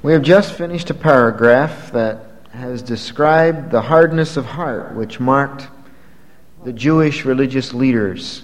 We have just finished a paragraph that has described the hardness of heart which marked the Jewish religious leaders.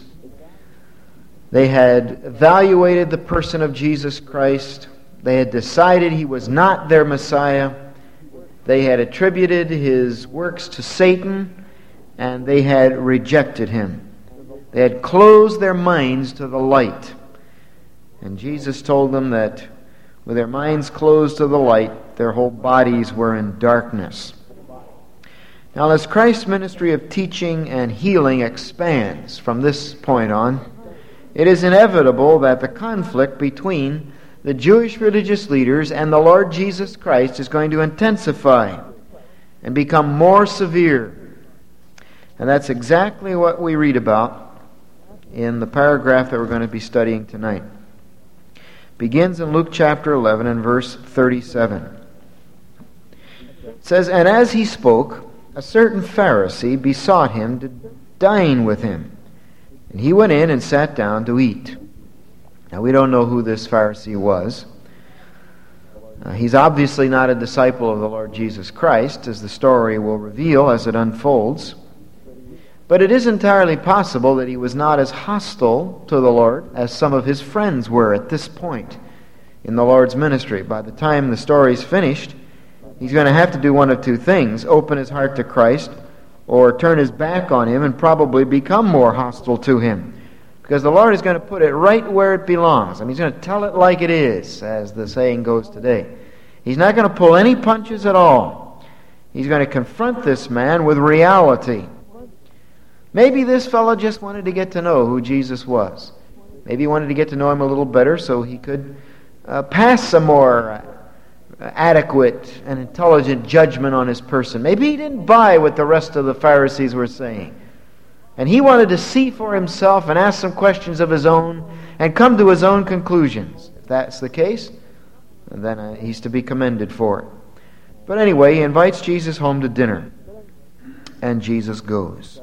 They had evaluated the person of Jesus Christ. They had decided he was not their Messiah. They had attributed his works to Satan, and they had rejected him. They had closed their minds to the light. And Jesus told them that with their minds closed to the light, their whole bodies were in darkness. Now, as Christ's ministry of teaching and healing expands from this point on, it is inevitable that the conflict between the Jewish religious leaders and the Lord Jesus Christ is going to intensify and become more severe. And that's exactly what we read about in the paragraph that we're going to be studying tonight. Begins in Luke chapter 11 and verse 37. It says, "And as he spoke, a certain Pharisee besought him to dine with him. And he went in and sat down to eat." Now, we don't know who this Pharisee was. He's obviously not a disciple of the Lord Jesus Christ, as the story will reveal as it unfolds. But it is entirely possible that he was not as hostile to the Lord as some of his friends were at this point in the Lord's ministry. By the time the story's finished, he's going to have to do one of two things: open his heart to Christ, or turn his back on him and probably become more hostile to him. Because the Lord is going to put it right where it belongs. And he's going to tell it like it is, as the saying goes today. He's not going to pull any punches at all. He's going to confront this man with reality. Maybe this fellow just wanted to get to know who Jesus was. Maybe he wanted to get to know him a little better so he could pass some more adequate and intelligent judgment on his person. Maybe he didn't buy what the rest of the Pharisees were saying. And he wanted to see for himself and ask some questions of his own and come to his own conclusions. If that's the case, then he's to be commended for it. But anyway, he invites Jesus home to dinner. And Jesus goes.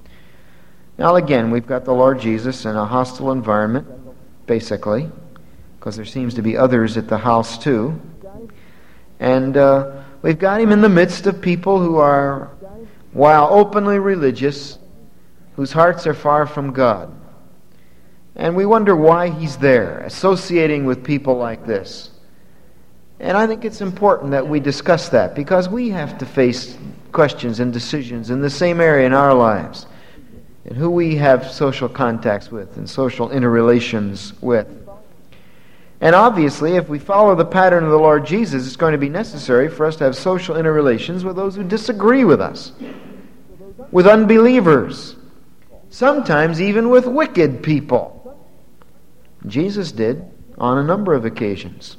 Now again, we've got the Lord Jesus in a hostile environment, basically, because there seems to be others at the house too. And we've got him in the midst of people who are, while openly religious, whose hearts are far from God. And we wonder why he's there, associating with people like this. And I think it's important that we discuss that, because we have to face questions and decisions in the same area in our lives, and who we have social contacts with and social interrelations with. And obviously, if we follow the pattern of the Lord Jesus, it's going to be necessary for us to have social interrelations with those who disagree with us, with unbelievers, sometimes even with wicked people. Jesus did on a number of occasions.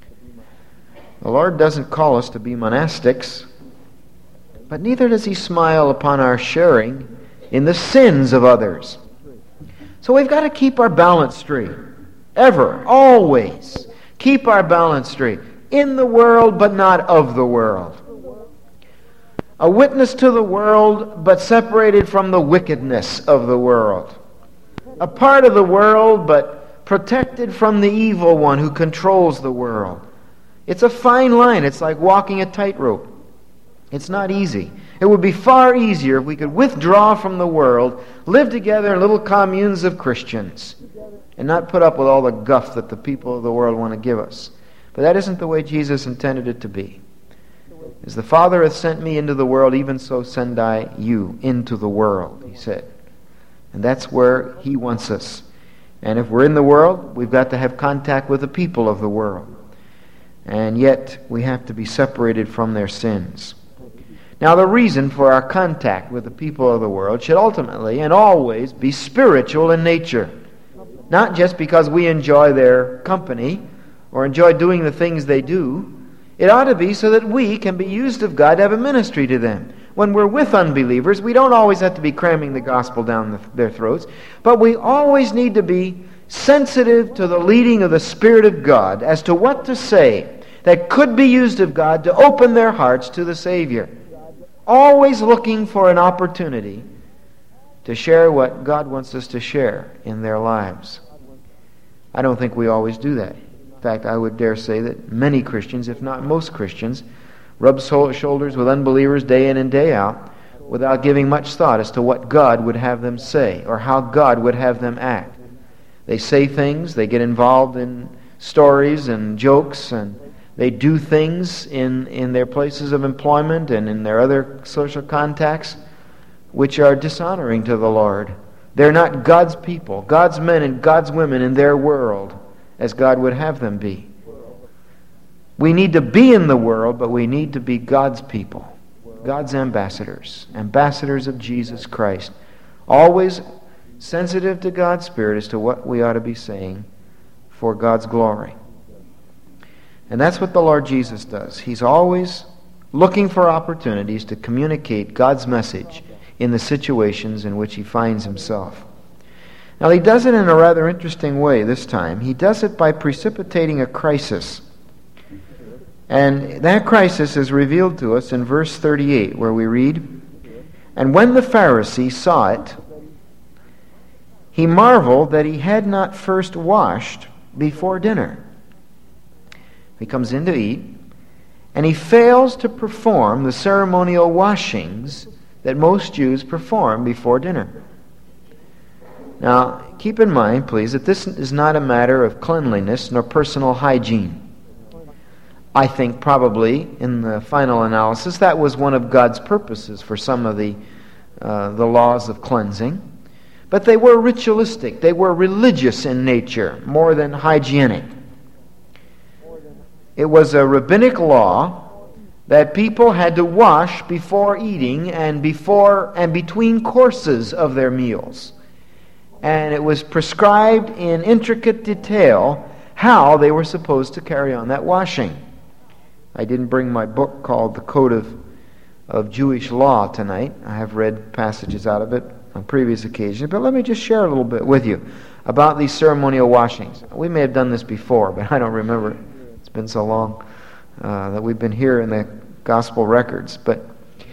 The Lord doesn't call us to be monastics, but neither does he smile upon our sharing in the sins of others. So we've got to keep our balance straight. Ever, always. Keep our balance straight. In the world, but not of the world. A witness to the world, but separated from the wickedness of the world. A part of the world, but protected from the evil one who controls the world. It's a fine line. It's like walking a tightrope. It's not easy. It would be far easier if we could withdraw from the world, live together in little communes of Christians, and not put up with all the guff that the people of the world want to give us. But that isn't the way Jesus intended it to be. As the Father hath sent me into the world, even so send I you into the world, he said. And that's where he wants us. And if we're in the world, we've got to have contact with the people of the world. And yet, we have to be separated from their sins. Now, the reason for our contact with the people of the world should ultimately and always be spiritual in nature. Not just because we enjoy their company or enjoy doing the things they do. It ought to be so that we can be used of God to have a ministry to them. When we're with unbelievers, we don't always have to be cramming the gospel down their throats, but we always need to be sensitive to the leading of the Spirit of God as to what to say that could be used of God to open their hearts to the Savior. Always looking for an opportunity to share what God wants us to share in their lives. I don't think we always do that. In fact, I would dare say that many Christians, if not most Christians, rub shoulders with unbelievers day in and day out without giving much thought as to what God would have them say or how God would have them act. They say things, they get involved in stories and jokes, and they do things in their places of employment and in their other social contacts which are dishonoring to the Lord. They're not God's people, God's men and God's women in their world as God would have them be. We need to be in the world, but we need to be God's people, God's ambassadors, ambassadors of Jesus Christ, always sensitive to God's Spirit as to what we ought to be saying for God's glory. And that's what the Lord Jesus does. He's always looking for opportunities to communicate God's message in the situations in which he finds himself. Now, he does it in a rather interesting way this time. He does it by precipitating a crisis. And that crisis is revealed to us in verse 38, where we read, "And when the Pharisee saw it, he marveled that he had not first washed before dinner." He comes in to eat, and he fails to perform the ceremonial washings that most Jews perform before dinner. Now, keep in mind, please, that this is not a matter of cleanliness nor personal hygiene. I think probably, in the final analysis, that was one of God's purposes for some of the laws of cleansing. But they were ritualistic. They were religious in nature, more than hygienic. It was a rabbinic law that people had to wash before eating and between courses of their meals. And it was prescribed in intricate detail how they were supposed to carry on that washing. I didn't bring my book called The Code of Jewish Law tonight. I have read passages out of it on previous occasions, but let me just share a little bit with you about these ceremonial washings. We may have done this before, but I don't remember. It's been so long that we've been here in the gospel records. But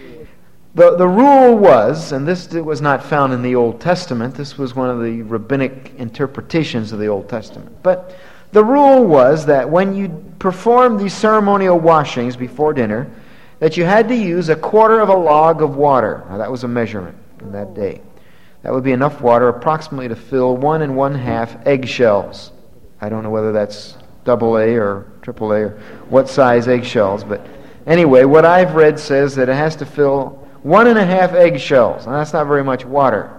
the rule was, and this was not found in the Old Testament, this was one of the rabbinic interpretations of the Old Testament, but the rule was that when you performed these ceremonial washings before dinner, that you had to use 1/4 of a log of water. Now that was a measurement in that day. That would be enough water approximately to fill 1 1/2 eggshells. I don't know whether that's AA or AAA or what size eggshells, but anyway, what I've read says that it has to fill 1 1/2 eggshells. Now that's not very much water.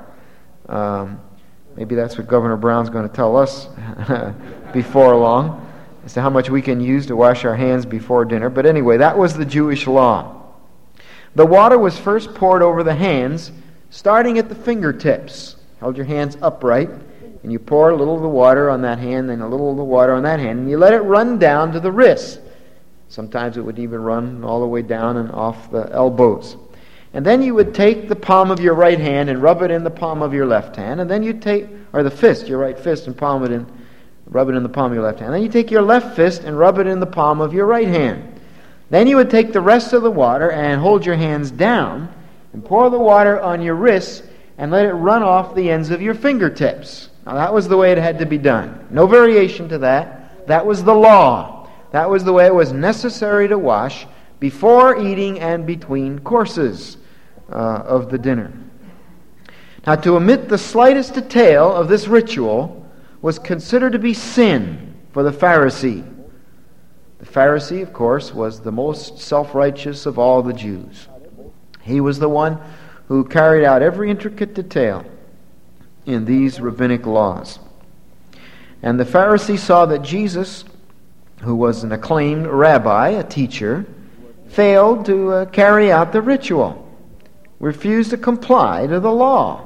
Maybe that's what Governor Brown's going to tell us before long, as to how much we can use to wash our hands before dinner. But anyway, that was the Jewish law. The water was first poured over the hands, starting at the fingertips. Held your hands upright, and you pour a little of the water on that hand, then a little of the water on that hand, and you let it run down to the wrists. Sometimes it would even run all the way down and off the elbows. And then you would take the palm of your right hand and rub it in the palm of your left hand, and then you take, or the fist, your right fist, and rub it in the palm of your left hand. Then you take your left fist and rub it in the palm of your right hand. Then you would take the rest of the water and hold your hands down and pour the water on your wrists and let it run off the ends of your fingertips. Now that was the way it had to be done. No variation to that. That was the law. That was the way it was necessary to wash before eating and between courses of the dinner. Now, to omit the slightest detail of this ritual was considered to be sin for the Pharisee. The Pharisee, of course, was the most self-righteous of all the Jews. He was the one who carried out every intricate detail in these rabbinic laws. And the Pharisee saw that Jesus, who was an acclaimed rabbi, a teacher, failed to carry out the ritual, refused to comply to the law.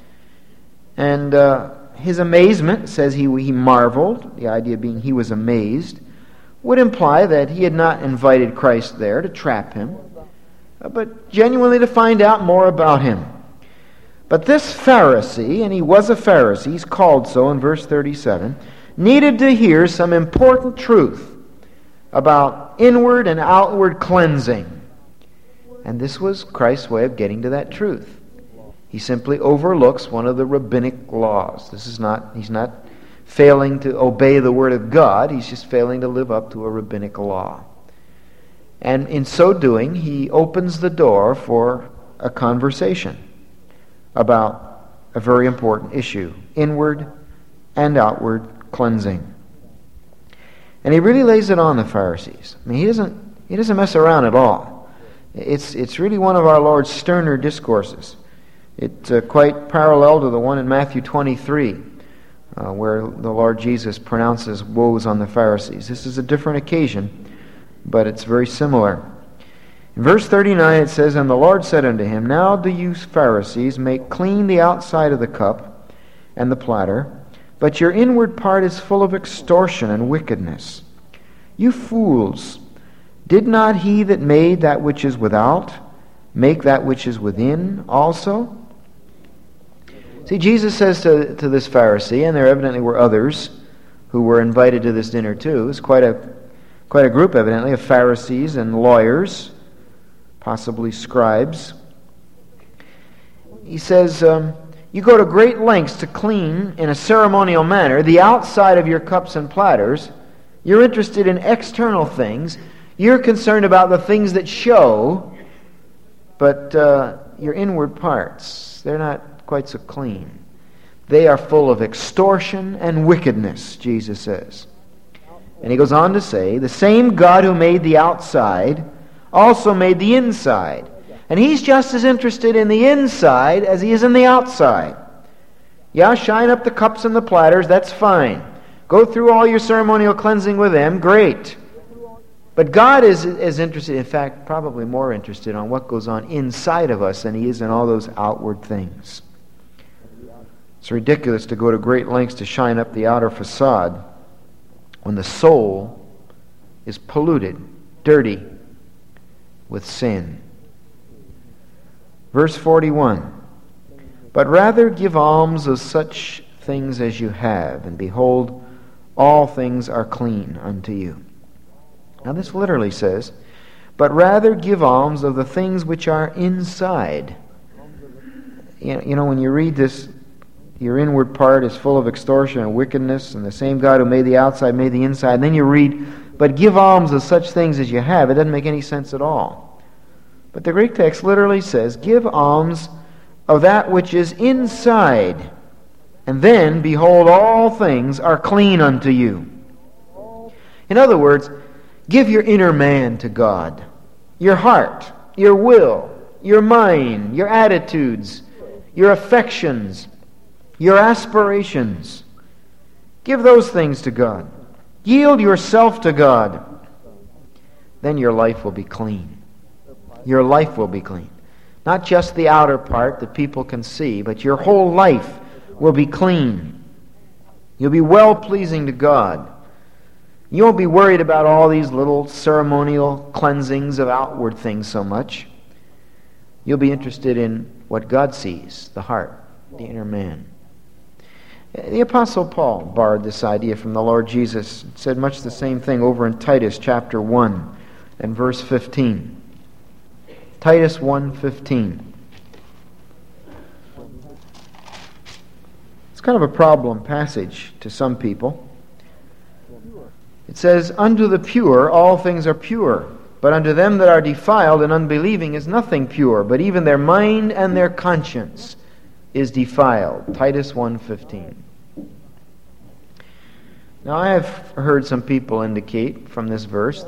And his amazement, says he marveled, the idea being he was amazed, would imply that he had not invited Christ there to trap him, but genuinely to find out more about him. But this Pharisee, and he was a Pharisee, he's called so in verse 37, needed to hear some important truth about inward and outward cleansing. And this was Christ's way of getting to that truth. He simply overlooks one of the rabbinic laws. He's not failing to obey the Word of God. He's just failing to live up to a rabbinic law. And in so doing, he opens the door for a conversation about a very important issue, inward and outward cleansing. And he really lays it on the Pharisees. I mean, he doesn't mess around at all. It's really one of our Lord's sterner discourses. It's quite parallel to the one in Matthew 23, where the Lord Jesus pronounces woes on the Pharisees. This is a different occasion, but it's very similar. In verse 39 it says, "And the Lord said unto him, Now do you Pharisees make clean the outside of the cup and the platter, but your inward part is full of extortion and wickedness. You fools, did not he that made that which is without make that which is within also?" See, Jesus says to this Pharisee, and there evidently were others who were invited to this dinner too. It's quite a group, evidently, of Pharisees and lawyers, possibly scribes. He says, you go to great lengths to clean in a ceremonial manner the outside of your cups and platters. You're interested in external things. You're concerned about the things that show, but your inward parts, they're not quite so clean. They are full of extortion and wickedness, Jesus says. And he goes on to say, the same God who made the outside also made the inside. And he's just as interested in the inside as he is in the outside. Yeah, shine up the cups and the platters, that's fine. Go through all your ceremonial cleansing with them, great. But God is interested, in fact, probably more interested on what goes on inside of us than he is in all those outward things. It's ridiculous to go to great lengths to shine up the outer facade when the soul is polluted, dirty with sin. Verse 41, "But rather give alms of such things as you have, and behold, all things are clean unto you." Now this literally says, "But rather give alms of the things which are inside." You know, when you read this, your inward part is full of extortion and wickedness, and the same God who made the outside made the inside. And then you read, "But give alms of such things as you have." It doesn't make any sense at all. But the Greek text literally says, "Give alms of that which is inside, and then, behold, all things are clean unto you." In other words, give your inner man to God. Your heart, your will, your mind, your attitudes, your affections, your aspirations. Give those things to God. Yield yourself to God. Then your life will be clean. Your life will be clean. Not just the outer part that people can see, but your whole life will be clean. You'll be well-pleasing to God. You won't be worried about all these little ceremonial cleansings of outward things so much. You'll be interested in what God sees, the heart, the inner man. The Apostle Paul borrowed this idea from the Lord Jesus. Said much the same thing over in Titus chapter 1 and verse 15. Titus 1:15. It's kind of a problem passage to some people. It says, "Unto the pure all things are pure, but unto them that are defiled and unbelieving is nothing pure, but even their mind and their conscience is defiled." Titus 1:15. Now I have heard some people indicate from this verse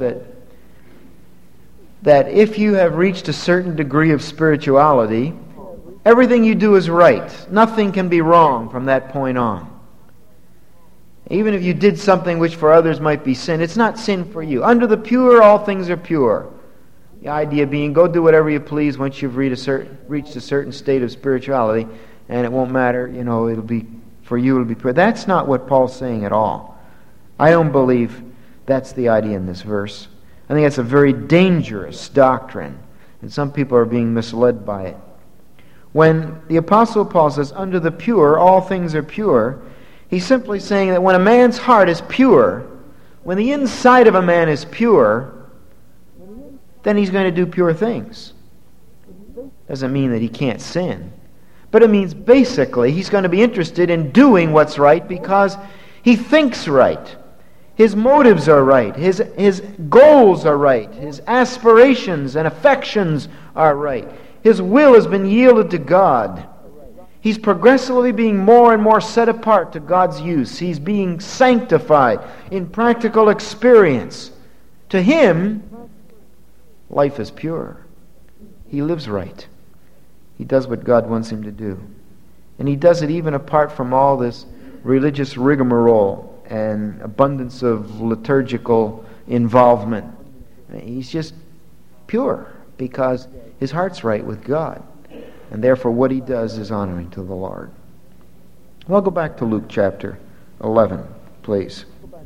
that if you have reached a certain degree of spirituality, everything you do is right. Nothing can be wrong from that point on. Even if you did something which for others might be sin, it's not sin for you. Under the pure, all things are pure. The idea being, go do whatever you please once you've reached a certain state of spirituality, and it won't matter, it'll be, for you it'll be pure. That's not what Paul's saying at all. I don't believe that's the idea in this verse. I think it's a very dangerous doctrine, and some people are being misled by it. When the Apostle Paul says, "Under the pure, all things are pure," he's simply saying that when a man's heart is pure, when the inside of a man is pure, then he's going to do pure things. Doesn't mean that he can't sin, but it means basically he's going to be interested in doing what's right because He thinks right. His motives are right. His goals are right. His aspirations and affections are right. His will has been yielded to God. He's progressively being more and more set apart to God's use. He's being sanctified in practical experience. To him, life is pure. He lives right. He does what God wants him to do. And he does it even apart from all this religious rigmarole and abundance of liturgical involvement. He's just pure because his heart's right with God. And therefore what he does is honoring to the Lord. Well, go back to Luke chapter 11, please.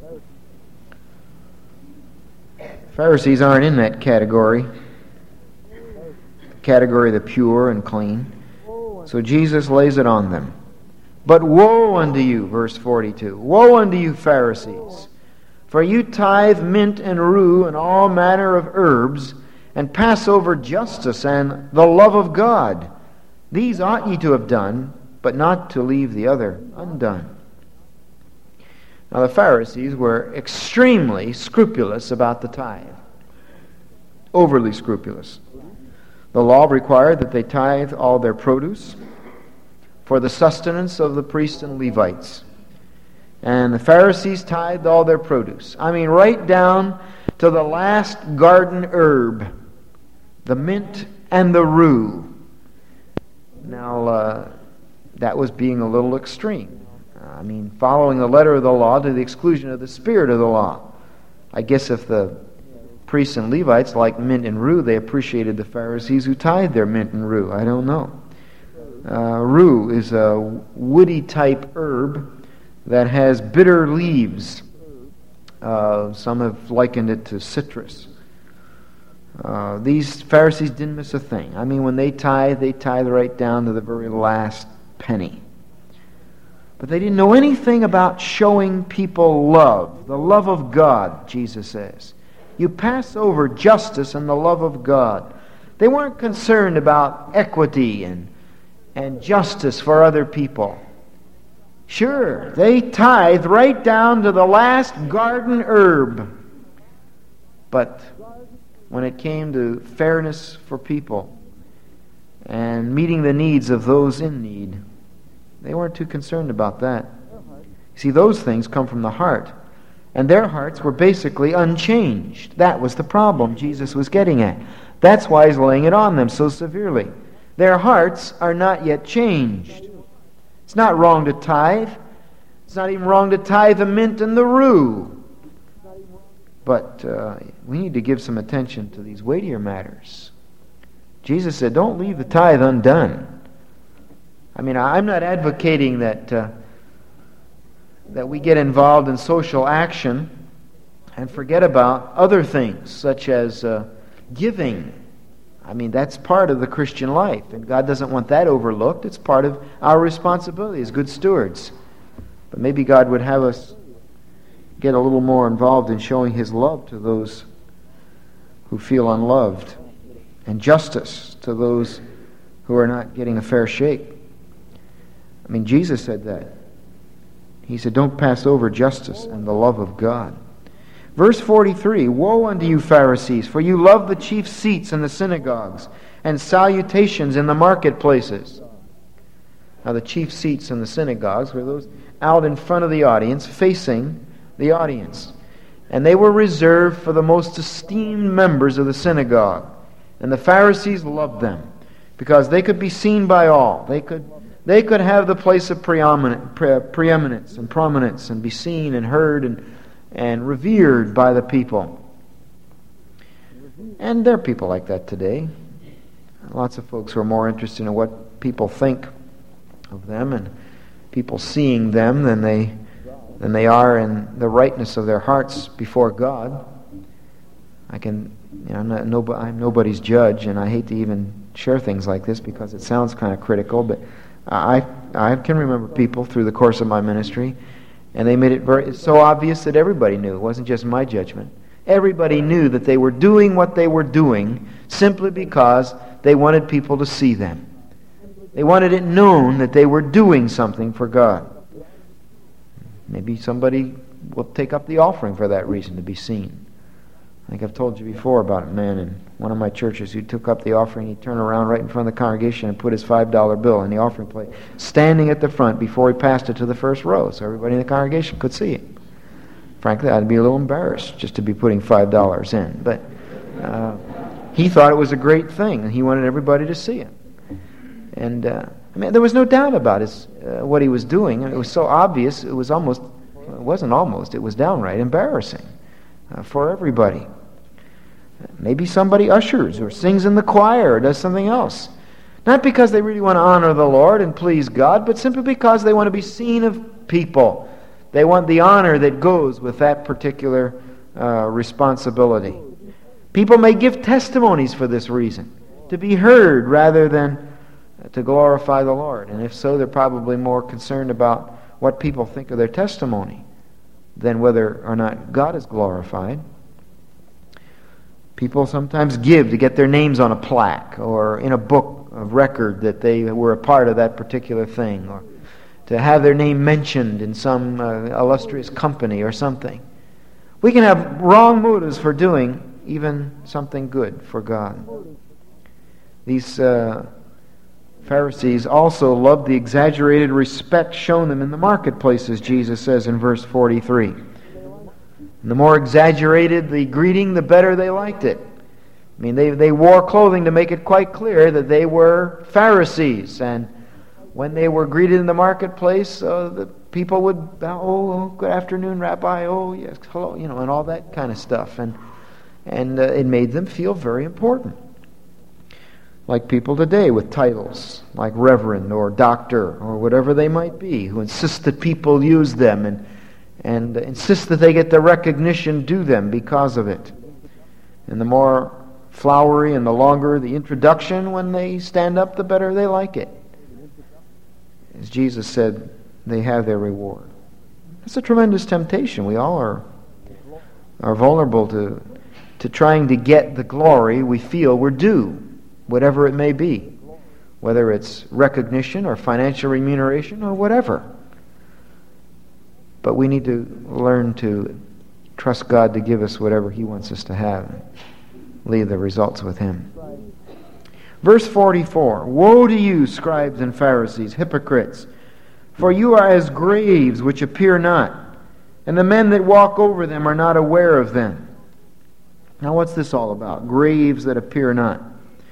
Pharisees aren't in that category. The category of the pure and clean. So Jesus lays it on them. But woe unto you, verse 42, woe unto you, Pharisees, for you tithe mint and rue and all manner of herbs, and pass over justice and the love of God. These ought ye to have done, but not to leave the other undone. Now the Pharisees were extremely scrupulous about the tithe. Overly scrupulous. The law required that they tithe all their produce for the sustenance of the priests and Levites. And the Pharisees tithed all their produce. I mean, right down to the last garden herb, the mint and the rue. Now, that was being a little extreme. I mean, following the letter of the law to the exclusion of the spirit of the law. I guess if the priests and Levites liked mint and rue, they appreciated the Pharisees who tithed their mint and rue. I don't know. Rue is a woody type herb that has bitter leaves. Some have likened it to citrus. These Pharisees didn't miss a thing. I mean, when they tithe right down to the very last penny. But they didn't know anything about showing people love, the love of God, Jesus says. You pass over justice and the love of God. They weren't concerned about equity and justice for other people. Sure, they tithe right down to the last garden herb. But when it came to fairness for people and meeting the needs of those in need, they weren't too concerned about that. See, those things come from the heart. And their hearts were basically unchanged. That was the problem Jesus was getting at. That's why he's laying it on them so severely. Their hearts are not yet changed. It's not wrong to tithe. It's not even wrong to tithe the mint and the rue. But we need to give some attention to these weightier matters. Jesus said, don't leave the tithe undone. I mean, I'm not advocating that we get involved in social action and forget about other things, such as giving. I mean, that's part of the Christian life, and God doesn't want that overlooked. It's part of our responsibility as good stewards. But maybe God would have us get a little more involved in showing His love to those who feel unloved, and justice to those who are not getting a fair shake. I mean, Jesus said that. He said, don't pass over justice and the love of God. Verse 43, woe unto you, Pharisees, for you love the chief seats in the synagogues and salutations in the marketplaces. Now, the chief seats in the synagogues were those out in front of the audience, facing the audience. And they were reserved for the most esteemed members of the synagogue. And the Pharisees loved them because they could be seen by all. They could have the place of preeminence and prominence and be seen and heard and revered by the people. And there are people like that today. Lots of folks who are more interested in what people think of them and people seeing them than they are in the rightness of their hearts before God. I'm nobody's judge, and I hate to even share things like this because it sounds kind of critical, but I can remember people through the course of my ministry, and they made it so obvious that everybody knew. It wasn't just my judgment. Everybody knew that they were doing what they were doing simply because they wanted people to see them. They wanted it known that they were doing something for God. Maybe somebody will take up the offering for that reason, to be seen. I think I've told you before about a man in one of my churches who took up the offering. He turned around right in front of the congregation and put his $5 bill in the offering plate, standing at the front before he passed it to the first row so everybody in the congregation could see it. Frankly, I'd be a little embarrassed just to be putting $5 in. But he thought it was a great thing, and he wanted everybody to see it. And there was no doubt about what he was doing. It was so obvious, it was downright embarrassing for everybody. Maybe somebody ushers or sings in the choir or does something else. Not because they really want to honor the Lord and please God, but simply because they want to be seen of people. They want the honor that goes with that particular responsibility. People may give testimonies for this reason, to be heard rather than to glorify the Lord. And if so, they're probably more concerned about what people think of their testimony than whether or not God is glorified. People sometimes give to get their names on a plaque or in a book of record that they were a part of that particular thing, or to have their name mentioned in some illustrious company or something. We can have wrong motives for doing even something good for God. These Pharisees also loved the exaggerated respect shown them in the marketplaces, Jesus says in verse 43. And the more exaggerated the greeting, the better they liked it. I mean, they wore clothing to make it quite clear that they were Pharisees. And when they were greeted in the marketplace, the people would bow, oh, good afternoon, Rabbi, oh, yes, hello, and all that kind of stuff. And it made them feel very important. Like people today with titles, like Reverend or Doctor or whatever they might be, who insist that people use them and insist that they get the recognition due them because of it. And the more flowery and the longer the introduction when they stand up, the better they like it. As Jesus said, they have their reward. It's a tremendous temptation. We all are vulnerable to trying to get the glory we feel we're due, whatever it may be, whether it's recognition or financial remuneration or whatever. But we need to learn to trust God to give us whatever He wants us to have and leave the results with Him. Verse 44, Woe to you, scribes and Pharisees, hypocrites! For you are as graves which appear not, and the men that walk over them are not aware of them. Now what's this all about? Graves that appear not.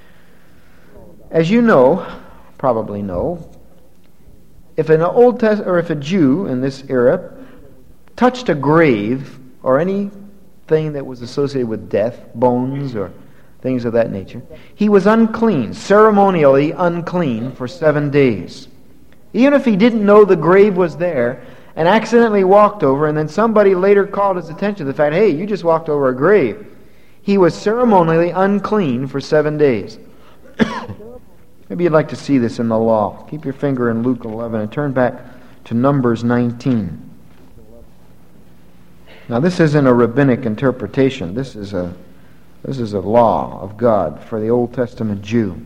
As you know, probably know, if an Old Testament or if a Jew in this era touched a grave or anything that was associated with death, bones or things of that nature, he was unclean, ceremonially unclean for 7 days. Even if he didn't know the grave was there and accidentally walked over, and then somebody later called his attention to the fact, hey, you just walked over a grave, he was ceremonially unclean for 7 days. Maybe you'd like to see this in the law. Keep your finger in Luke 11 and turn back to Numbers 19. Now this isn't a rabbinic interpretation. This is a law of God for the Old Testament Jew.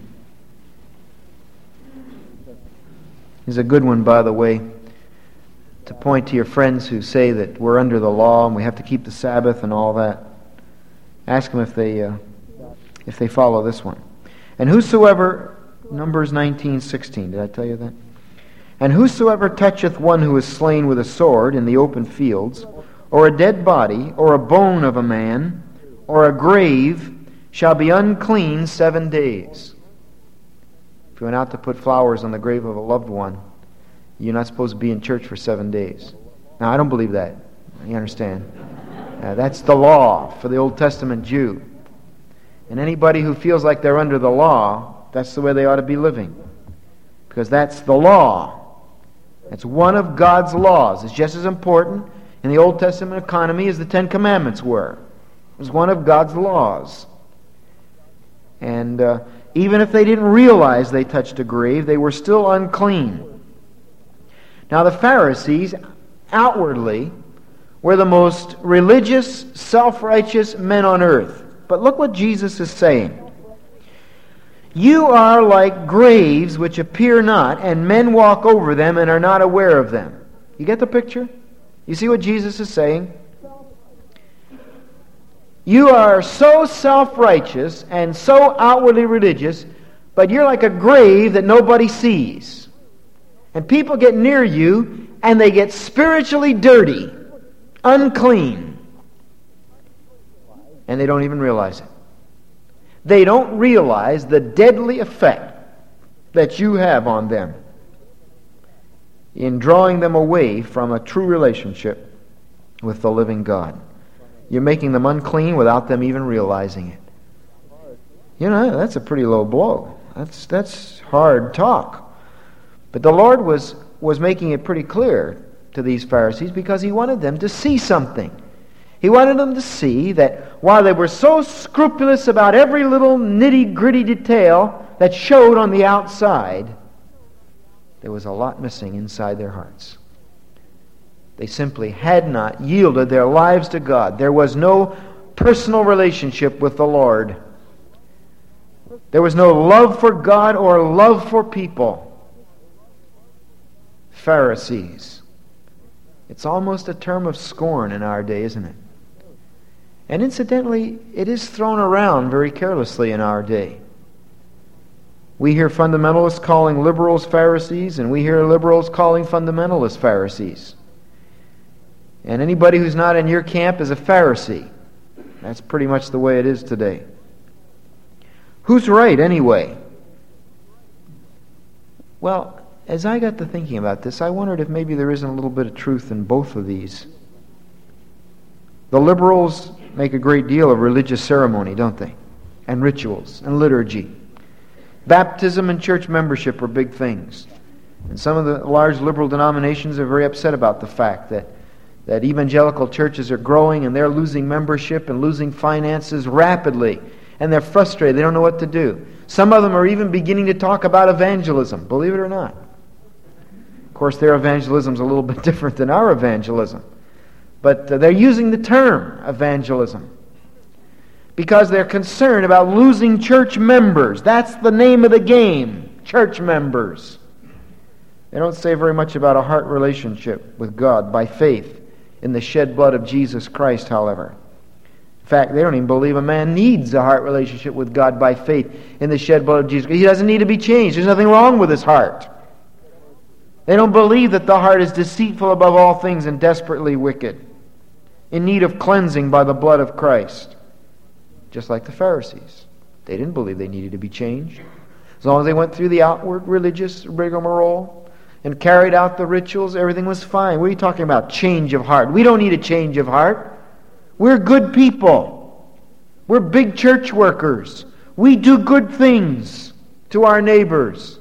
It's a good one, by the way, to point to your friends who say that we're under the law and we have to keep the Sabbath and all that. Ask them if they follow this one. And whosoever, Numbers 19:16, did I tell you that? And whosoever toucheth one who is slain with a sword in the open fields, or a dead body, or a bone of a man, or a grave, shall be unclean 7 days. If you went out to put flowers on the grave of a loved one, you're not supposed to be in church for 7 days. Now, I don't believe that. You understand? That's the law for the Old Testament Jew. And anybody who feels like they're under the law, that's the way they ought to be living. Because that's the law. It's one of God's laws. It's just as important in the Old Testament economy as the Ten Commandments were. It was one of God's laws. And even if they didn't realize they touched a grave, they were still unclean. Now the Pharisees, outwardly, were the most religious, self-righteous men on earth. But look what Jesus is saying. You are like graves which appear not, and men walk over them and are not aware of them. You get the picture? You see what Jesus is saying? You are so self-righteous and so outwardly religious, but you're like a grave that nobody sees. And people get near you and they get spiritually dirty, unclean. And they don't even realize it. They don't realize the deadly effect that you have on them in drawing them away from a true relationship with the living God. You're making them unclean without them even realizing it. You know, that's a pretty low blow. That's hard talk. But the Lord was making it pretty clear to these Pharisees because He wanted them to see something. He wanted them to see that while they were so scrupulous about every little nitty-gritty detail that showed on the outside, there was a lot missing inside their hearts. They simply had not yielded their lives to God. There was no personal relationship with the Lord. There was no love for God or love for people. Pharisees. It's almost a term of scorn in our day, isn't it? And incidentally, it is thrown around very carelessly in our day. We hear fundamentalists calling liberals Pharisees, and we hear liberals calling fundamentalists Pharisees. And anybody who's not in your camp is a Pharisee. That's pretty much the way it is today. Who's right anyway? Well, as I got to thinking about this, I wondered if maybe there isn't a little bit of truth in both of these. The liberals make a great deal of religious ceremony, don't they? And rituals and liturgy. Baptism and church membership are big things. And some of the large liberal denominations are very upset about the fact that evangelical churches are growing and they're losing membership and losing finances rapidly. And they're frustrated. They don't know what to do. Some of them are even beginning to talk about evangelism, believe it or not. Of course, their evangelism is a little bit different than our evangelism. But they're using the term evangelism because they're concerned about losing church members. That's the name of the game, church members. They don't say very much about a heart relationship with God by faith in the shed blood of Jesus Christ, however. In fact, they don't even believe a man needs a heart relationship with God by faith in the shed blood of Jesus Christ. He doesn't need to be changed. There's nothing wrong with his heart. They don't believe that the heart is deceitful above all things and desperately wicked, in need of cleansing by the blood of Christ. Just like the Pharisees. They didn't believe they needed to be changed. As long as they went through the outward religious rigmarole and carried out the rituals, everything was fine. What are you talking about? Change of heart. We don't need a change of heart. We're good people. We're big church workers. We do good things to our neighbors.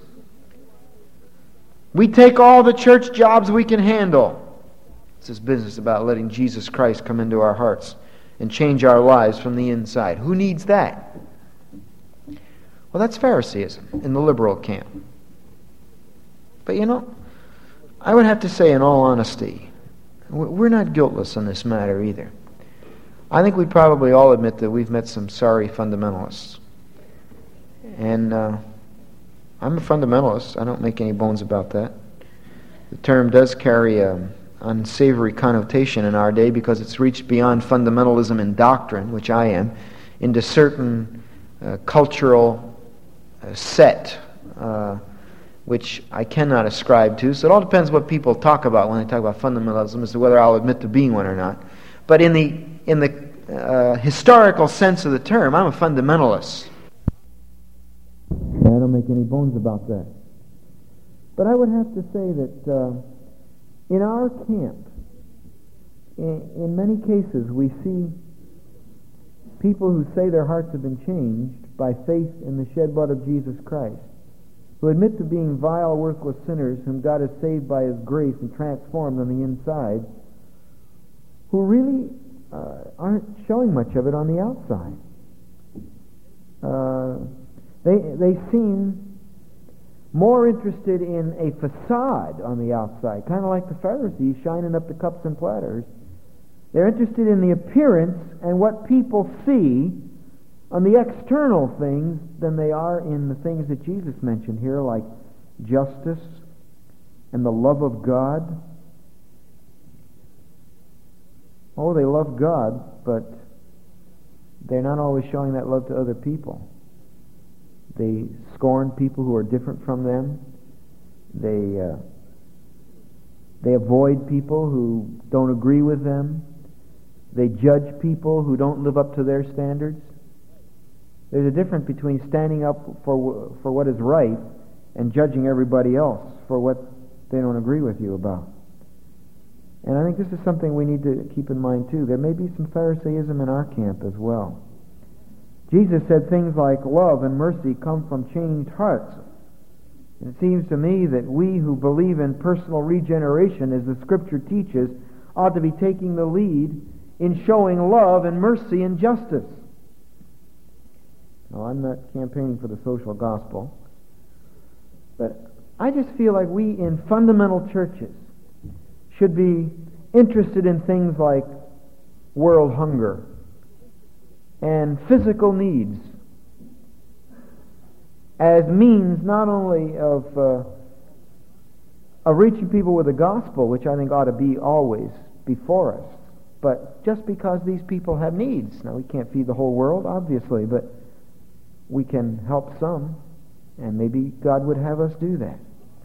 We take all the church jobs we can handle. It's this business about letting Jesus Christ come into our hearts and change our lives from the inside. Who needs that? Well, that's Phariseeism in the liberal camp. But you know, I would have to say in all honesty, we're not guiltless in this matter either. I think we probably all admit that we've met some sorry fundamentalists. And I'm a fundamentalist. I don't make any bones about that. The term does carry an unsavory connotation in our day because it's reached beyond fundamentalism in doctrine, which I am, into certain cultural set, which I cannot ascribe to. So it all depends what people talk about when they talk about fundamentalism as to whether I'll admit to being one or not. But in the historical sense of the term, I'm a fundamentalist. I don't make any bones about that. But I would have to say that in our camp, in many cases, we see people who say their hearts have been changed by faith in the shed blood of Jesus Christ, who admit to being vile, worthless sinners whom God has saved by His grace and transformed on the inside, who really aren't showing much of it on the outside. They seem more interested in a facade on the outside, kind of like the Pharisees shining up the cups and platters. They're interested in the appearance and what people see on the external things than they are in the things that Jesus mentioned here, like justice and the love of God. oh, they love God, but they're not always showing that love to other people. They scorn people who are different from them. They avoid people who don't agree with them. They judge people who don't live up to their standards. There's a difference between standing up for what is right and judging everybody else for what they don't agree with you about. And I think this is something we need to keep in mind too. There may be some Pharisaism in our camp as well. Jesus said things like love and mercy come from changed hearts. And it seems to me that we who believe in personal regeneration, as the Scripture teaches, ought to be taking the lead in showing love and mercy and justice. Now, I'm not campaigning for the social gospel, but I just feel like we in fundamental churches should be interested in things like world hunger and physical needs as means not only of reaching people with the gospel, which I think ought to be always before us, but just because these people have needs. Now, we can't feed the whole world, obviously, but we can help some, and maybe God would have us do that.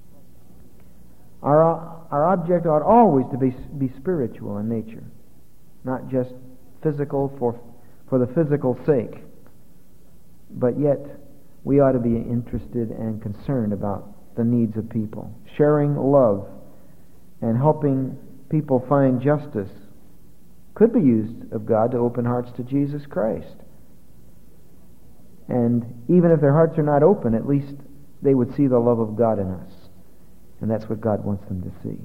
Our object ought always to be spiritual in nature, not just physical for the physical sake, but yet we ought to be interested and concerned about the needs of people, sharing love and helping people find justice could be used of God to open hearts to Jesus Christ. And even if their hearts are not open, at least they would see the love of God in us. And that's what God wants them to see.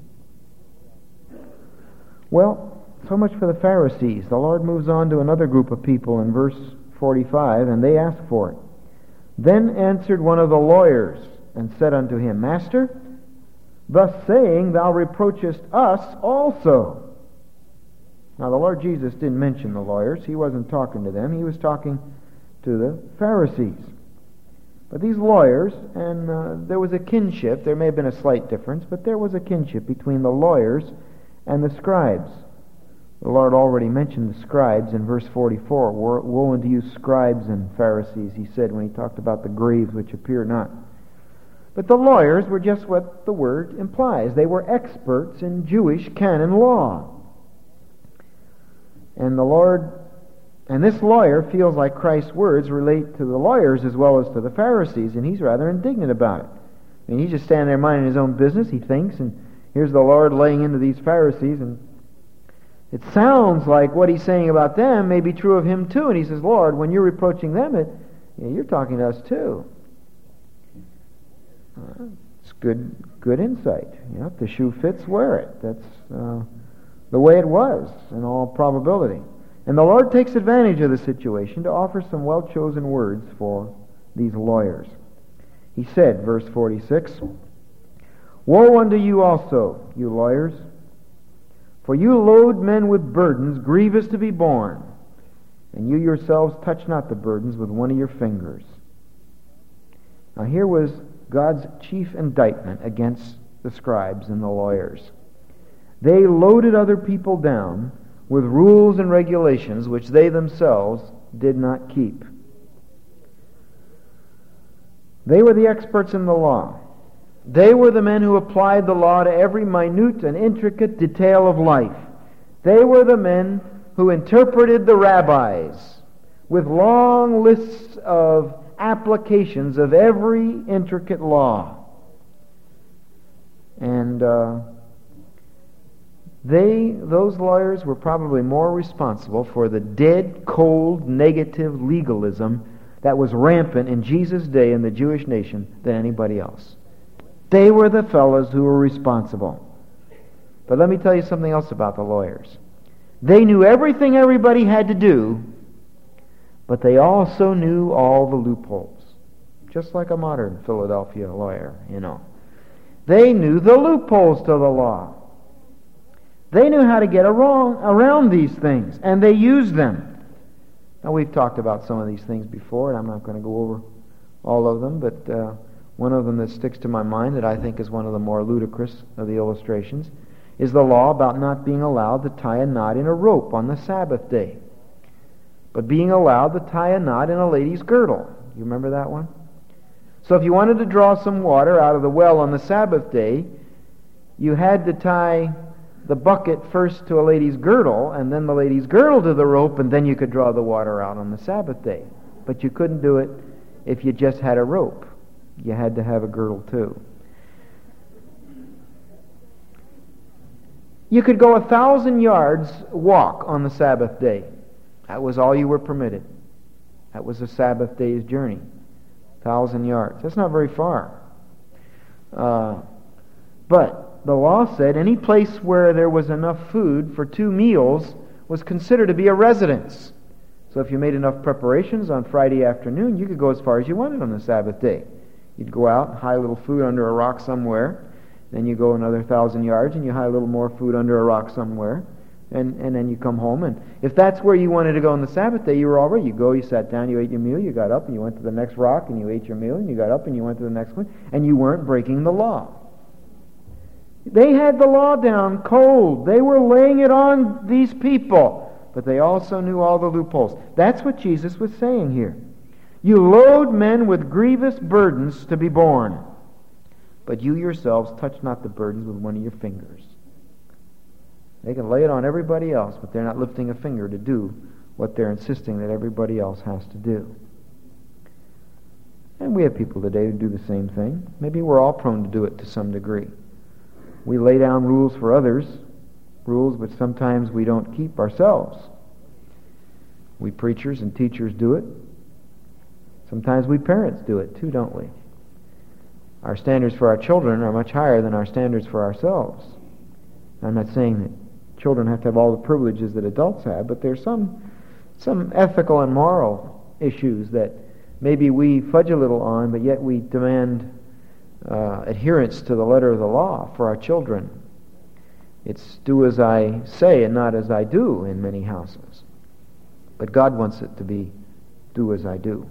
Well, so much for the Pharisees. The Lord moves on to another group of people in verse 45, and they ask for it. Then answered one of the lawyers and said unto him, Master, thus saying thou reproachest us also. Now the Lord Jesus didn't mention the lawyers. He wasn't talking to them. He was talking to the Pharisees. But these lawyers, and there was a kinship. There may have been a slight difference, but there was a kinship between the lawyers and the scribes. The Lord already mentioned the scribes in verse 44. Woe unto you, scribes and Pharisees, he said when he talked about the graves which appear not. But the lawyers were just what the word implies. They were experts in Jewish canon law. And this lawyer feels like Christ's words relate to the lawyers as well as to the Pharisees, and he's rather indignant about it. I mean, he's just standing there minding his own business, he thinks, and here's the Lord laying into these Pharisees, and it sounds like what he's saying about them may be true of him too. And he says, Lord, when you're reproaching them, you're talking to us too. It's good insight. If the shoe fits, wear it. That's the way it was in all probability. And the Lord takes advantage of the situation to offer some well-chosen words for these lawyers. He said, verse 46, Woe unto you also, you lawyers, for you load men with burdens grievous to be borne, and you yourselves touch not the burdens with one of your fingers. Now here was God's chief indictment against the scribes and the lawyers. They loaded other people down with rules and regulations which they themselves did not keep. They were the experts in the law. They were the men who applied the law to every minute and intricate detail of life. They were the men who interpreted the rabbis with long lists of applications of every intricate law. And those lawyers were probably more responsible for the dead, cold, negative legalism that was rampant in Jesus' day in the Jewish nation than anybody else. They were the fellows who were responsible. But let me tell you something else about the lawyers. They knew everything everybody had to do, but they also knew all the loopholes. Just like a modern Philadelphia lawyer, They knew the loopholes to the law. They knew how to get around these things, and they used them. Now, we've talked about some of these things before, and I'm not going to go over all of them, but one of them that sticks to my mind that I think is one of the more ludicrous of the illustrations is the law about not being allowed to tie a knot in a rope on the Sabbath day, but being allowed to tie a knot in a lady's girdle. You remember that one? So if you wanted to draw some water out of the well on the Sabbath day, you had to tie the bucket first to a lady's girdle, and then the lady's girdle to the rope, and then you could draw the water out on the Sabbath day. But you couldn't do it if you just had a rope. You had to have a girdle too. You could go 1,000 yards walk on the Sabbath day. That was all you were permitted. That was a Sabbath day's journey. 1,000 yards. That's not very far. But the law said any place where there was enough food for 2 meals was considered to be a residence. So if you made enough preparations on Friday afternoon, you could go as far as you wanted on the Sabbath day. You'd go out, hide a little food under a rock somewhere, then you go another 1,000 yards and you hide a little more food under a rock somewhere, and then you come home. And if that's where you wanted to go on the Sabbath day, you were all right. You go, you sat down, you ate your meal, you got up and you went to the next rock and you ate your meal, and you got up and you went to the next one, and you weren't breaking the law. They had the law down cold. They were laying it on these people. But they also knew all the loopholes. That's what Jesus was saying here. You load men with grievous burdens to be borne, but you yourselves touch not the burdens with one of your fingers. They can lay it on everybody else, but they're not lifting a finger to do what they're insisting that everybody else has to do. And we have people today who do the same thing. Maybe we're all prone to do it to some degree. We lay down rules for others, rules which sometimes we don't keep ourselves. We preachers and teachers do it. Sometimes we parents do it too, don't we? Our standards for our children are much higher than our standards for ourselves. I'm not saying that children have to have all the privileges that adults have, but there's some ethical and moral issues that maybe we fudge a little on, but yet we demand adherence to the letter of the law for our children. It's do as I say and not as I do in many houses. But God wants it to be do as I do.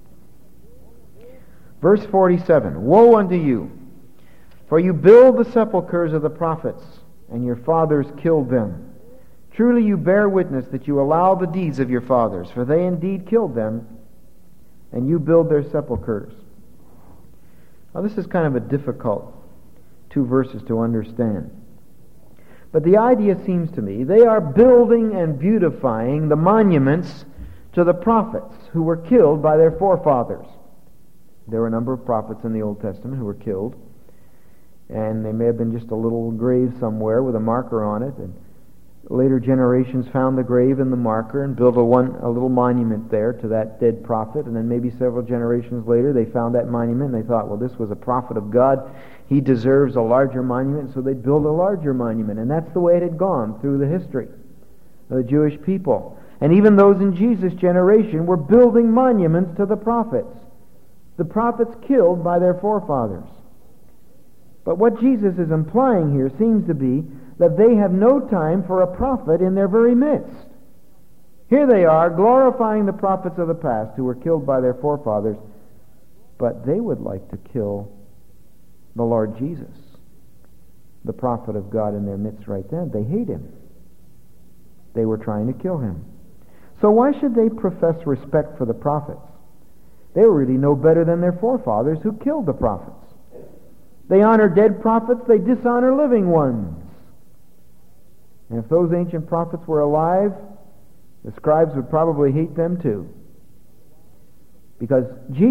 Verse 47, Woe unto you, for you build the sepulchres of the prophets, and your fathers killed them. Truly you bear witness that you allow the deeds of your fathers, for they indeed killed them, and you build their sepulchres. Now this is kind of a difficult 2 verses to understand. But the idea seems to me, they are building and beautifying the monuments to the prophets who were killed by their forefathers. There were a number of prophets in the Old Testament who were killed, and they may have been just a little grave somewhere with a marker on it, and later generations found the grave and the marker and built a little monument there to that dead prophet, and then maybe several generations later they found that monument and they thought, well, this was a prophet of God, he deserves a larger monument, so they'd build a larger monument. And that's the way it had gone through the history of the Jewish people. And even those in Jesus' generation were building monuments to the prophets killed by their forefathers. But what Jesus is implying here seems to be that they have no time for a prophet in their very midst. Here they are, glorifying the prophets of the past who were killed by their forefathers, but they would like to kill the Lord Jesus, the prophet of God, in their midst right then. They hate him. They were trying to kill him. So why should they profess respect for the prophets? They were really no better than their forefathers who killed the prophets. They honor dead prophets, they dishonor living ones. And if those ancient prophets were alive, the scribes would probably hate them too. Because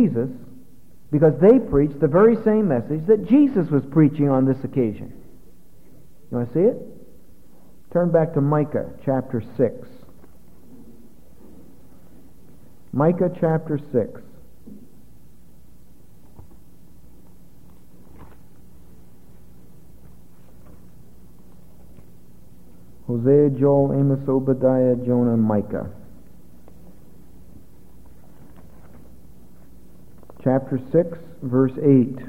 they preached the very same message that Jesus was preaching on this occasion. You want to see it? Turn back to Micah chapter 6. Micah chapter 6. Hosea, Joel, Amos, Obadiah, Jonah, Micah. Chapter 6, verse 8.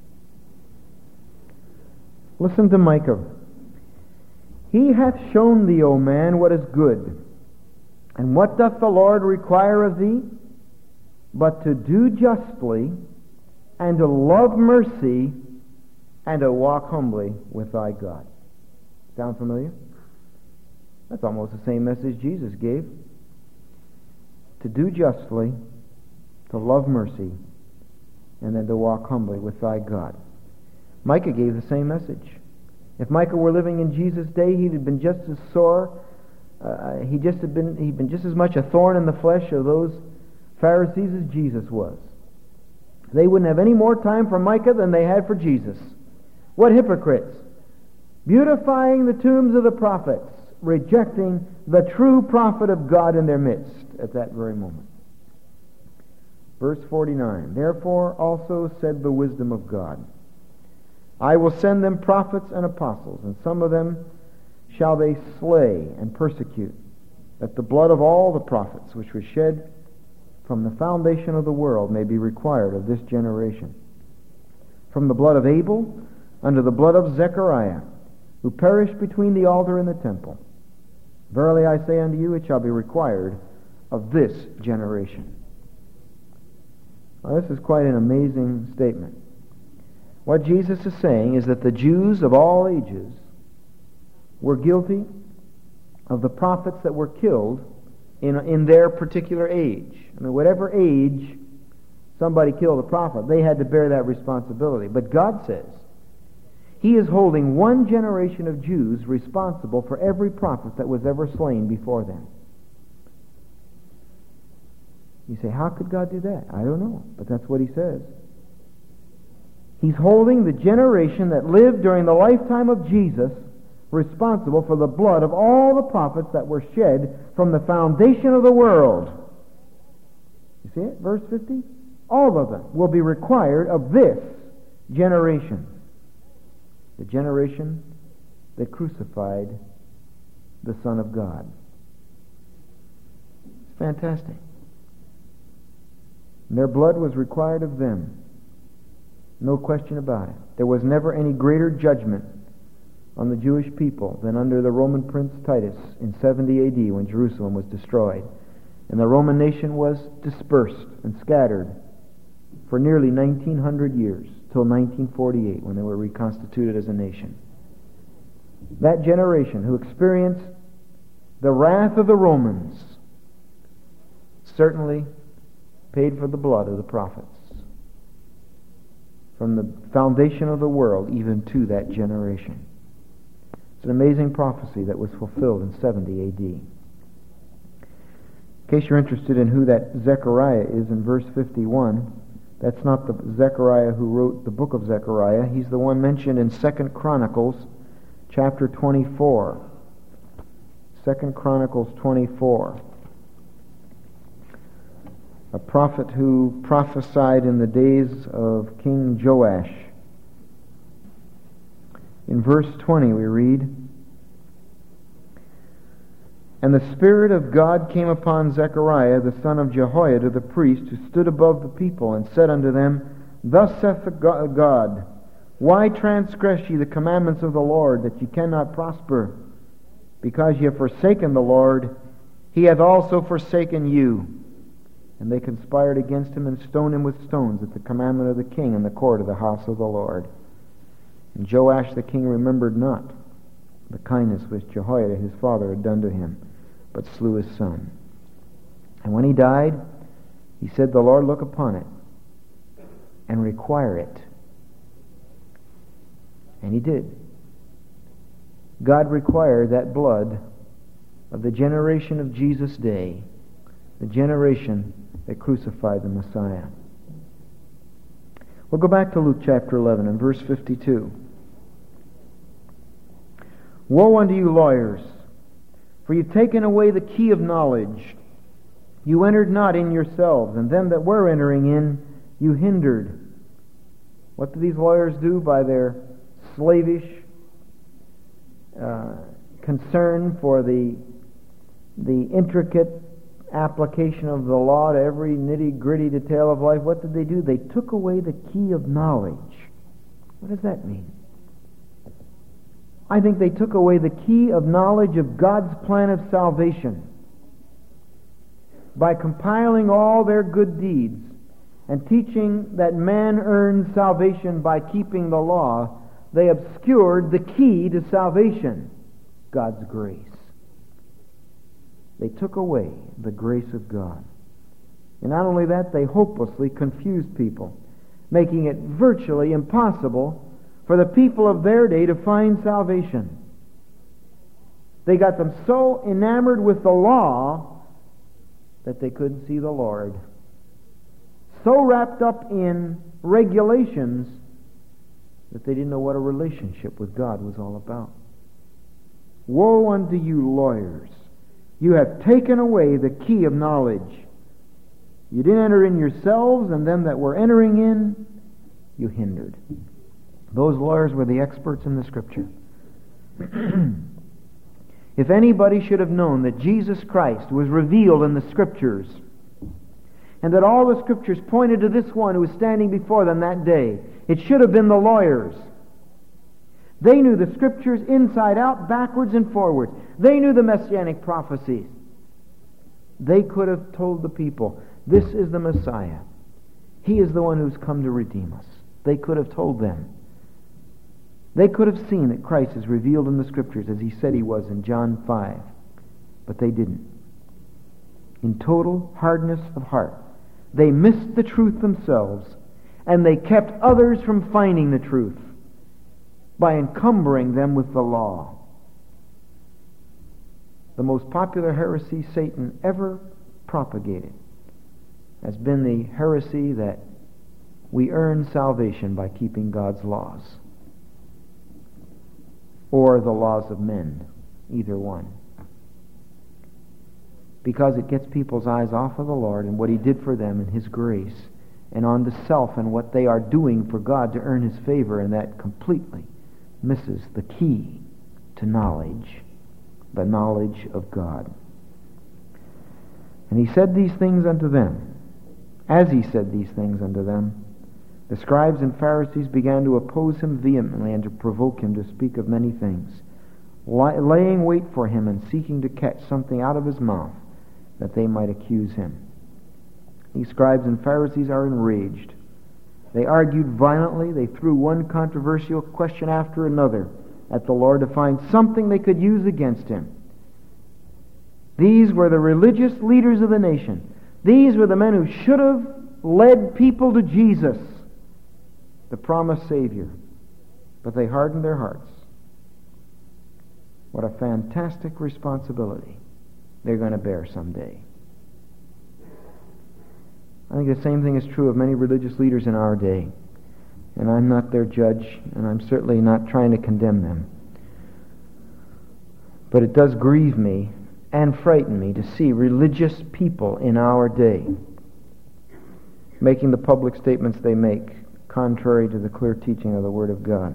Listen to Micah. He hath shown thee, O man, what is good. And what doth the Lord require of thee? But to do justly, and to love mercy, and to walk humbly with thy God. Sound familiar? That's almost the same message Jesus gave. To do justly, to love mercy, and then to walk humbly with thy God. Micah gave the same message. If Micah were living in Jesus' day, he'd have been just as sore. He'd been just as much a thorn in the flesh of those Pharisees as Jesus was. They wouldn't have any more time for Micah than they had for Jesus. What hypocrites! Beautifying the tombs of the prophets, rejecting the true prophet of God in their midst at that very moment. Verse 49, Therefore also said the wisdom of God, I will send them prophets and apostles, and some of them shall they slay and persecute, that the blood of all the prophets which was shed from the foundation of the world may be required of this generation. From the blood of Abel unto the blood of Zechariah, who perished between the altar and the temple. Verily I say unto you, it shall be required of this generation. Now, this is quite an amazing statement. What Jesus is saying is that the Jews of all ages were guilty of the prophets that were killed in their particular age. I mean, whatever age somebody killed a prophet, they had to bear that responsibility. But God says He is holding one generation of Jews responsible for every prophet that was ever slain before them. You say, how could God do that? I don't know, but that's what He says. He's holding the generation that lived during the lifetime of Jesus responsible for the blood of all the prophets that were shed from the foundation of the world. You see it? Verse 50? All of them will be required of this generation. The generation that crucified the Son of God. It's fantastic. And their blood was required of them. No question about it. There was never any greater judgment on the Jewish people than under the Roman Prince Titus in 70 AD when Jerusalem was destroyed. And the Roman nation was dispersed and scattered for nearly 1900 years, till 1948 when they were reconstituted as a nation. That generation who experienced the wrath of the Romans certainly paid for the blood of the prophets. From the foundation of the world even to that generation. It's an amazing prophecy that was fulfilled in 70 AD. In case you're interested in who that Zechariah is in verse 51, that's not the Zechariah who wrote the book of Zechariah. He's the one mentioned in 2 Chronicles chapter 24. 2 Chronicles 24. A prophet who prophesied in the days of King Joash. In verse 20 we read, And the Spirit of God came upon Zechariah, the son of Jehoiada the priest, who stood above the people, and said unto them, Thus saith the God, Why transgress ye the commandments of the Lord, that ye cannot prosper? Because ye have forsaken the Lord, He hath also forsaken you. And they conspired against him and stoned him with stones at the commandment of the king in the court of the house of the Lord. And Joash the king remembered not the kindness which Jehoiada his father had done to him, but slew his son. And when he died, he said, The Lord look upon it and require it. And He did. God required that blood of the generation of Jesus' day, the generation that crucified the Messiah. We'll go back to Luke chapter 11 and verse 52. Woe unto you, lawyers, for you've taken away the key of knowledge. You entered not in yourselves, and them that were entering in you hindered. What do these lawyers do by their slavish concern for the intricate application of the law to every nitty-gritty detail of life? What did they do? They took away the key of knowledge. What does that mean? I think they took away the key of knowledge of God's plan of salvation. By compiling all their good deeds and teaching that man earns salvation by keeping the law, they obscured the key to salvation. God's grace. They took away the grace of God. And not only that, they hopelessly confused people, making it virtually impossible for the people of their day to find salvation. They got them so enamored with the law that they couldn't see the Lord. So wrapped up in regulations that they didn't know what a relationship with God was all about. Woe unto you, lawyers! You have taken away the key of knowledge. You didn't enter in yourselves, and them that were entering in, you hindered. Those lawyers were the experts in the Scripture. If anybody should have known that Jesus Christ was revealed in the Scriptures, and that all the Scriptures pointed to this one who was standing before them that day, it should have been the lawyers. They knew the Scriptures inside out, backwards and forwards. They knew the Messianic prophecies. They could have told the people, this is the Messiah. He is the one who's come to redeem us. They could have told them. They could have seen that Christ is revealed in the Scriptures as He said He was in John 5. But they didn't. In total hardness of heart, they missed the truth themselves, and they kept others from finding the truth by encumbering them with the law. The most popular heresy Satan ever propagated has been the heresy that we earn salvation by keeping God's laws, or the laws of men, either one. Because it gets people's eyes off of the Lord and what He did for them and His grace, and on to self and what they are doing for God to earn His favor, and that completely misses the key to knowledge, the knowledge of God. And He said these things unto them. As He said these things unto them, the scribes and Pharisees began to oppose Him vehemently and to provoke Him to speak of many things, laying wait for Him and seeking to catch something out of His mouth that they might accuse Him. These scribes and Pharisees are enraged. They argued violently. They threw one controversial question after another at the Lord to find something they could use against Him. These were the religious leaders of the nation. These were the men who should have led people to Jesus, the promised Savior. But they hardened their hearts. What a fantastic responsibility they're going to bear someday. I think the same thing is true of many religious leaders in our day. And I'm not their judge, and I'm certainly not trying to condemn them. But it does grieve me and frighten me to see religious people in our day making the public statements they make contrary to the clear teaching of the Word of God.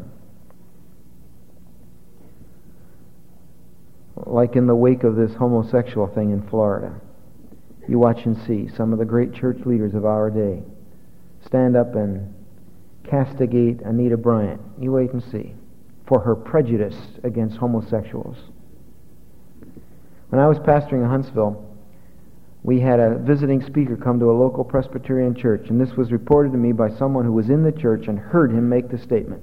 Like in the wake of this homosexual thing in Florida, you watch and see some of the great church leaders of our day stand up and castigate Anita Bryant. You wait and see, for her prejudice against homosexuals. When I was pastoring in Huntsville, we had a visiting speaker come to a local Presbyterian church, and this was reported to me by someone who was in the church and heard him make the statement.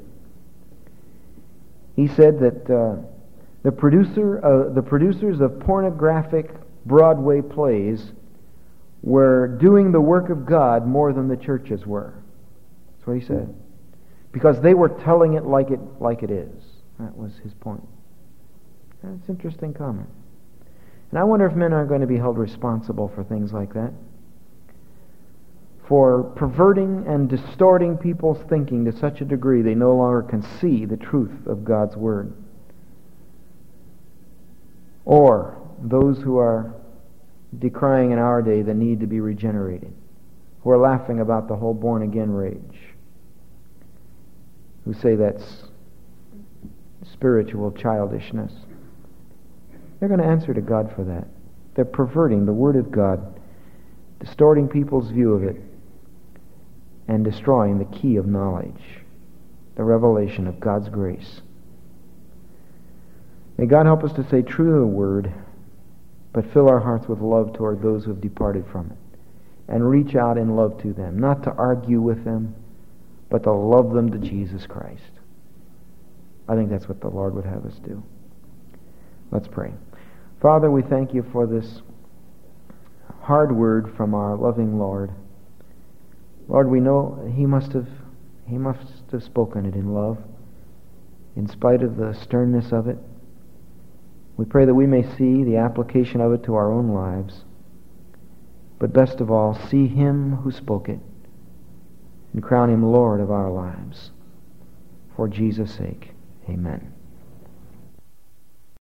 He said that the producers of pornographic Broadway plays were doing the work of God more than the churches were. That's what he said. Because they were telling it like it is. That was his point. That's an interesting comment. And I wonder if men are going to be held responsible for things like that. For perverting and distorting people's thinking to such a degree they no longer can see the truth of God's Word. Or those who are decrying in our day the need to be regenerated, who are laughing about the whole born-again rage, who say that's spiritual childishness. They're going to answer to God for that. They're perverting the Word of God, distorting people's view of it, and destroying the key of knowledge, the revelation of God's grace. May God help us to stay true to the Word, but fill our hearts with love toward those who have departed from it, and reach out in love to them, not to argue with them, but to love them to Jesus Christ. I think that's what the Lord would have us do. Let's pray. Father, we thank you for this hard word from our loving Lord. Lord, we know He must have spoken it in love, in spite of the sternness of it. We pray that we may see the application of it to our own lives, but best of all, see Him who spoke it and crown Him Lord of our lives. For Jesus' sake, amen.